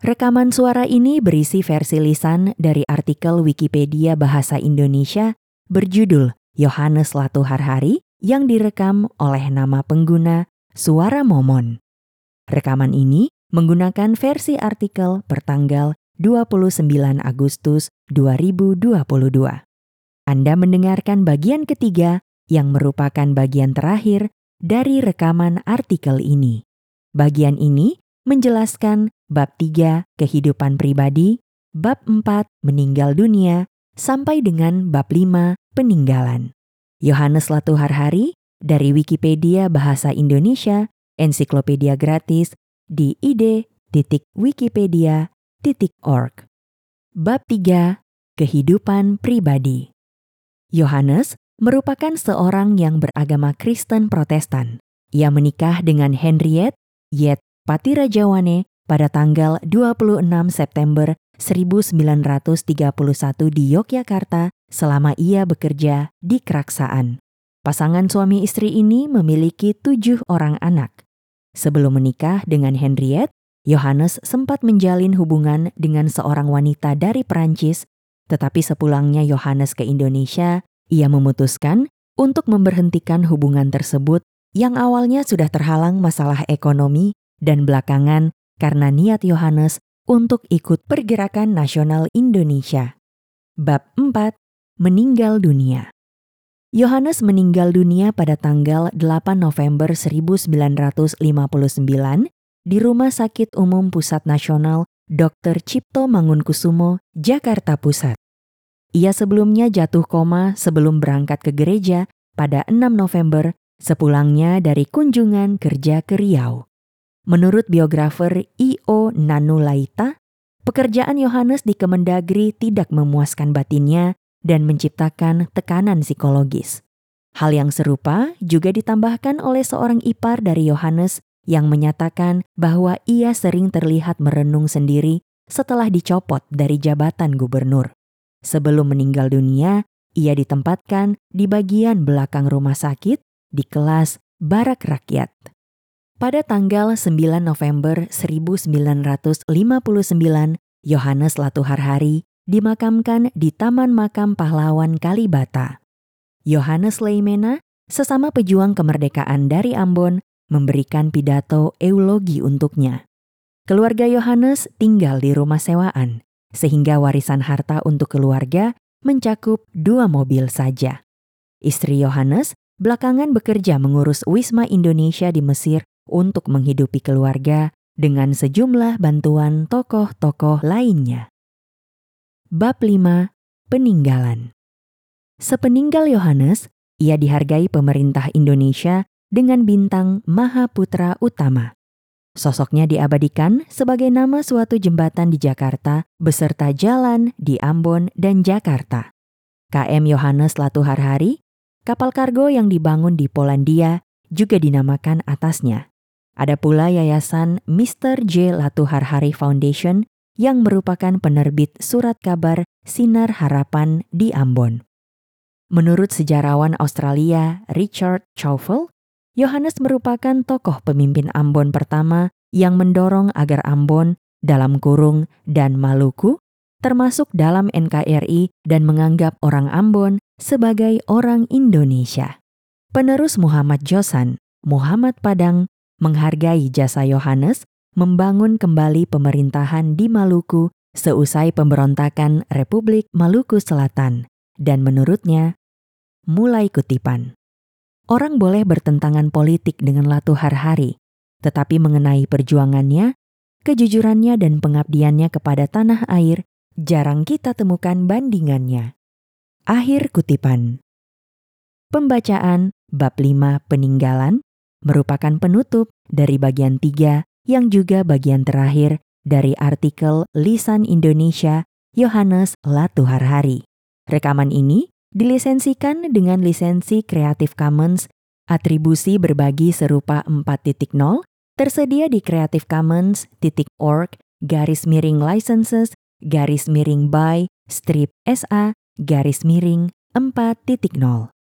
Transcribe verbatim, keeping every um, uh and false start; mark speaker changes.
Speaker 1: Rekaman suara ini berisi versi lisan dari artikel Wikipedia Bahasa Indonesia berjudul Yohanes Latuharhari yang direkam oleh nama pengguna Suara Momon. Rekaman ini menggunakan versi artikel pertanggal dua puluh sembilan Agustus dua ribu dua puluh dua. Anda mendengarkan bagian ketiga yang merupakan bagian terakhir dari rekaman artikel ini. Bagian ini menjelaskan bab tiga kehidupan pribadi, bab empat meninggal dunia, sampai dengan bab lima peninggalan. Yohanes Latuharhari dari Wikipedia Bahasa Indonesia, ensiklopedia gratis di i d titik wikipedia titik org. Bab tiga kehidupan pribadi. Yohanes merupakan seorang yang beragama Kristen Protestan. Ia menikah dengan Henriette Yet Patirajawane pada tanggal dua puluh enam September seribu sembilan ratus tiga puluh satu di Yogyakarta selama ia bekerja di Keraksaan. Pasangan suami istri ini memiliki tujuh orang anak. Sebelum menikah dengan Henriette, Yohanes sempat menjalin hubungan dengan seorang wanita dari Perancis, tetapi sepulangnya Yohanes ke Indonesia, ia memutuskan untuk memberhentikan hubungan tersebut yang awalnya sudah terhalang masalah ekonomi dan belakangan karena niat Yohanes untuk ikut Pergerakan Nasional Indonesia. Bab empat. Meninggal dunia. Yohanes meninggal dunia pada tanggal delapan November seribu sembilan ratus lima puluh sembilan di Rumah Sakit Umum Pusat Nasional dokter Cipto Mangunkusumo, Jakarta Pusat. Ia sebelumnya jatuh koma sebelum berangkat ke gereja pada enam November sepulangnya dari kunjungan kerja ke Riau. Menurut biografer I O Nanulaita, pekerjaan Yohanes di Kemendagri tidak memuaskan batinnya dan menciptakan tekanan psikologis. Hal yang serupa juga ditambahkan oleh seorang ipar dari Yohanes yang menyatakan bahwa ia sering terlihat merenung sendiri setelah dicopot dari jabatan gubernur. Sebelum meninggal dunia, ia ditempatkan di bagian belakang rumah sakit di kelas barak rakyat. Pada tanggal sembilan November seribu sembilan ratus lima puluh sembilan, Yohanes Latuharhari dimakamkan di Taman Makam Pahlawan Kalibata. Yohanes Leimena, sesama pejuang kemerdekaan dari Ambon, memberikan pidato eulogi untuknya. Keluarga Yohanes tinggal di rumah sewaan, sehingga warisan harta untuk keluarga mencakup dua mobil saja. Istri Yohanes belakangan bekerja mengurus Wisma Indonesia di Mesir untuk menghidupi keluarga dengan sejumlah bantuan tokoh-tokoh lainnya. Bab lima. Peninggalan. Sepeninggal Yohanes, ia dihargai pemerintah Indonesia dengan bintang Mahaputra Utama. Sosoknya diabadikan sebagai nama suatu jembatan di Jakarta beserta jalan di Ambon dan Jakarta. K M Yohanes Latuharhari, kapal kargo yang dibangun di Polandia, juga dinamakan atasnya. Ada pula Yayasan mister J. Latuharhari Foundation yang merupakan penerbit surat kabar Sinar Harapan di Ambon. Menurut sejarawan Australia Richard Chaufel, Yohanes merupakan tokoh pemimpin Ambon pertama yang mendorong agar Ambon, dalam kurung, dan Maluku, termasuk dalam N K R I dan menganggap orang Ambon sebagai orang Indonesia. Penerus Muhammad Josan, Muhammad Padang, menghargai jasa Yohanes membangun kembali pemerintahan di Maluku seusai pemberontakan Republik Maluku Selatan, dan menurutnya, mulai kutipan. Orang boleh bertentangan politik dengan Latuharhari, tetapi mengenai perjuangannya, kejujurannya dan pengabdiannya kepada tanah air, jarang kita temukan bandingannya. Akhir kutipan. Pembacaan bab lima peninggalan merupakan penutup dari bagian tiga yang juga bagian terakhir dari artikel Lisan Indonesia Yohanes Latuharhari. Rekaman ini dilisensikan dengan lisensi Creative Commons, atribusi berbagi serupa empat titik nol, tersedia di creative commons titik org garis miring licenses garis miring by strip sa garis miring empat titik nol.